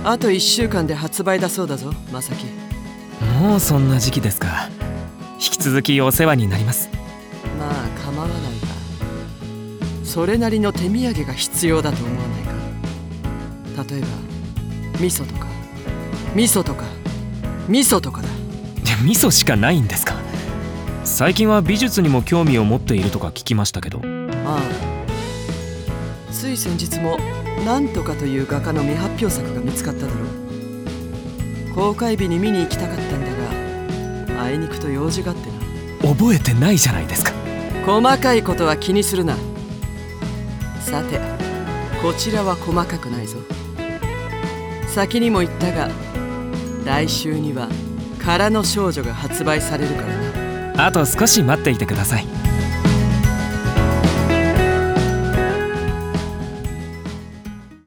あと1週間で発売だそうだぞ、まさき。 もうそんな時期ですか。引き続きお世話になります。 まあ構わないが、それなりの手土産が必要だと思わないか。例えば味噌とか味噌とか味噌とかだ。 味噌しかないんですか。最近は美術にも興味を持っているとか聞きましたけど。 ああ、つい先日もなんとかという画家の未発表作が見つかっただろう。公開日に見に行きたかったんだが、あいにくと用事があってな。 覚えてないじゃないですか。 細かいことは気にするな。さて、こちらは細かくないぞ。先にも言ったが、来週には空の少女が発売されるからな。 あと少し待っていてください。